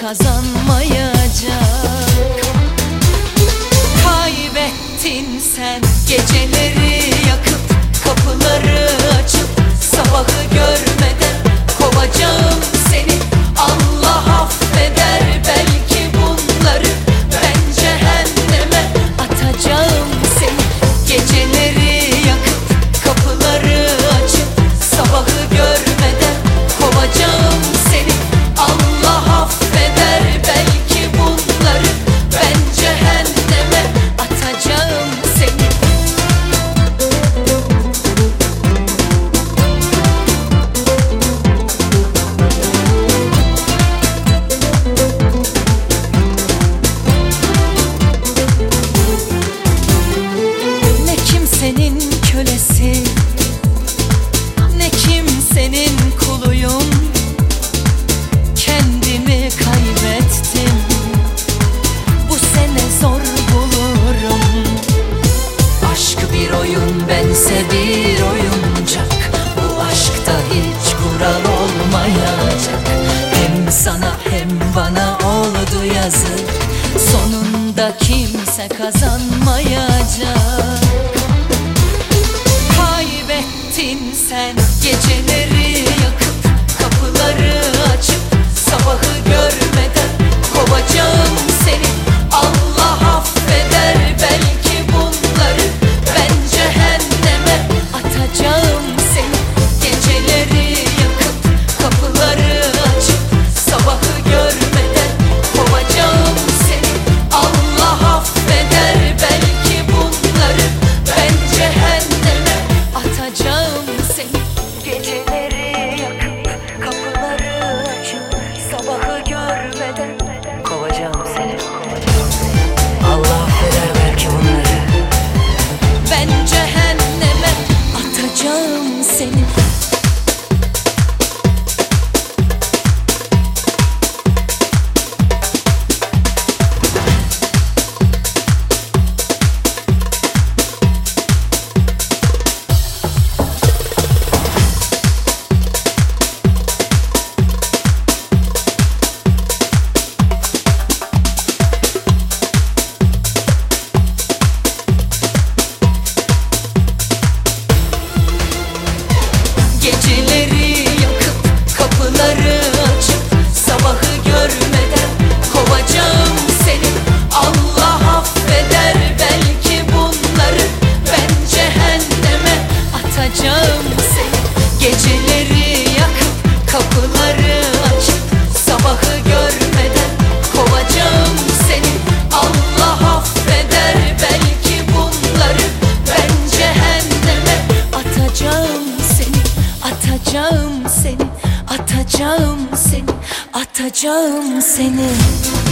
kazanmayacak. Kaybettin sen geceleri yakıp, kapıları açıp, sabahı görmeden kovacağım seni. Allah affeder belki bunları, ben cehenneme atacağım seni. Geceleri yakıp, kapıları açıp, sabahı görmeden kovacağım seni. Allah affeder belki bunları, ben cehenneme atacağım seni. Ne kimsenin kölesi, ne kimsenin kuluyum. Kendimi kaybettim, bu sene zor bulurum. Aşk bir oyun, bense bir oyuncak. Bu aşkta hiç kural olmayacak. Hem sana hem bana oldu yazık. Sonunda kimse kazanmayacak. Kaybettin sen geceleri yakıp, kapıları açıp, sabahı görmeden kovacağım seni. Allah affeder belki bunları, ben cehenneme atacağım seni. Geceleri yakıp, kapıları açıp, sabahı görmeden kovacağım seni. Allah affeder belki bunları, ben cehenneme atacağım seni. Geceleri yakıp, kapıları açıp, sabahı görmeden kovacağım seni. Allah affeder belki bunları, ben cehenneme atacağım seni. Geceleri yakıp, kapıları açıp, sabahı görmeden kovacağım seni. Allah affeder belki bunları, ben cehenneme atacağım seni. Geceleri yakıp, kapıları açıp, sabahı görmeden kovacağım seni. Allah affeder belki bunları, ben cehenneme atacağım seni. Atacağım seni, atacağım seni, atacağım seni.